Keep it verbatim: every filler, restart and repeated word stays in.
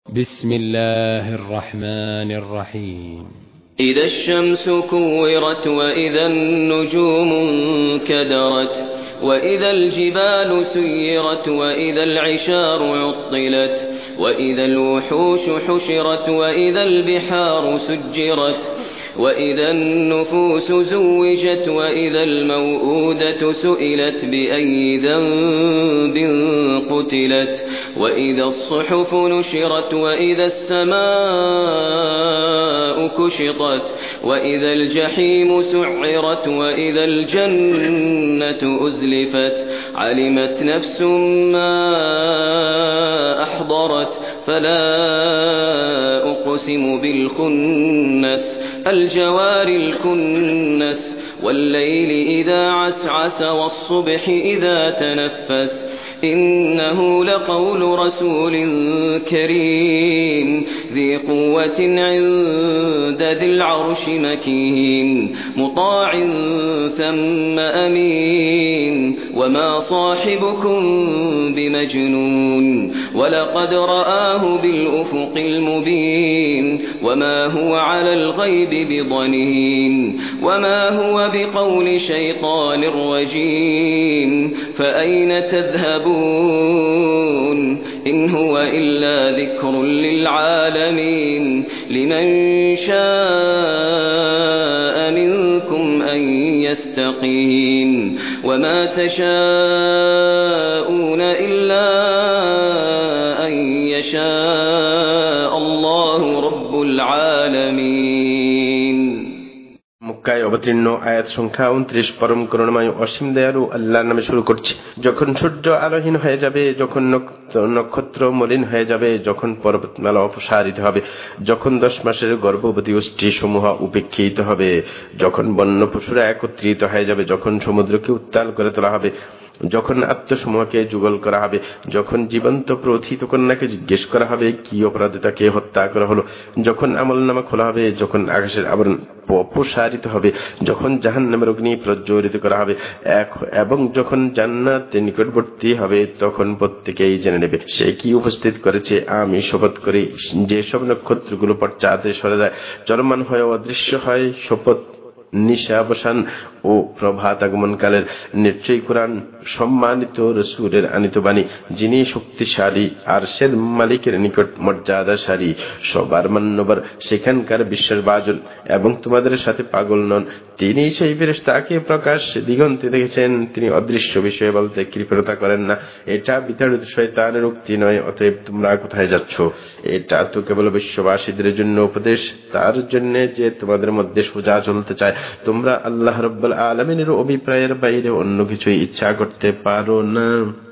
بسم الله الرحمن الرحيم. إذا الشمس كورت وإذا النجوم انكدرت وإذا الجبال سيرت وإذا العشار عطلت وإذا الوحوش حشرت وإذا البحار سجرت وإذا النفوس زوجت وإذا الموءودة سئلت بأي ذنب قتلت وإذا الصحف نشرت وإذا السماء كشطت وإذا الجحيم سعرت وإذا الجنة أزلفت علمت نفس ما أحضرت فلا أقسم بالخنس الجوار الكنس والليل إذا عسعس والصبح إذا تنفس إنه لقول رسول كريم ذي قوة عند ذي العرش مكين مطاع ثم أمين وما صاحبكم بمجنون ولقد رآه بالأفق المبين وما هو على الغيب بضنين وما هو بقول شيطان رجيم فأين تذهبون إن هو إلا ذكر للعالمين لمن شاء منكم أن يستقيم وما تشاءون إلا أن يشاء الله رب العالمين. মক্কায় অবতীর্ণ আয়াত সংখ্যা উনত্রিশ। পরম করুণাময় অসীম দয়ালু আল্লাহর নামে শুরু করছি। যখন সূর্য আলোহীন হয়ে যাবে, যখন নক্ষত্র মলিন হয়ে যাবে, যখন পর্বতমালা অপসারিত হবে, যখন দশ মাসের গর্ভবতী উষ্টি সমূহ উপেক্ষিত হবে, যখন বন্য পশুরা একত্রিত হয়ে যাবে, যখন সমুদ্রকে উত্তাল করে তোলা হবে, যখন আত্মসমূহকে যুগল করা হবে, যখন জীবন্ত প্রথিত কন্যাকে জিজ্ঞেস করা হবে কি অপরাধে তাকে হত্যা করা হলো, যখন আমলনামা খোলা হবে, যখন আকাশের আবরণ অপসারিত হবে, যখন জাহান্নামের অগ্নি প্রজ্বলিত করা হবে এবং যখন জান্নাতের নিকটবর্তী হবে, তখন প্রত্যেকেই জেনে নেবে সে কি উপস্থিত করেছে। আমি শপথ করি যে সব নক্ষত্রগুলো পশ্চাতে সরে যায়, চলমান হয়, অদৃশ্য হয়, শপথ নিশাবসান ও প্রভাত আগমন কালের নিশ্চয়ই কোরআন সম্মানিত রসূলের আনিত বাণী, যিনি শক্তিশালী আর সের মালিকের নিকট মর্যাদাশালী, সবার মান্যবর, সেখানকার বিশ্বাসভাজন এবং তোমাদের সাথে পাগল নন। তিনি সেই ফেরেশতাকে প্রকাশ দিগন্তে দেখেছেন, তিনি অদৃশ্য বিষয় বলতে কৃপণতা করেন না। এটা বিতাড়িত শয়তানের উক্তি নয়। অতএব তোমরা কোথায় যাচ্ছ? এটা তো কেবল বিশ্ববাসীদের জন্য উপদেশ, তার জন্য যে তোমাদের মধ্যে সোজা চলতে চায়। তোমরা আল্লাহ রাব্বুল আলামিনের অভিপ্রায়ের বাইরে অন্য কিছুই ইচ্ছা করতে পারো না।